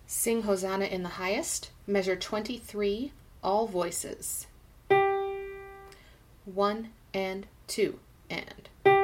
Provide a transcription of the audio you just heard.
Sing Hosanna in the highest, measure 23, all voices. 1 and 2 and.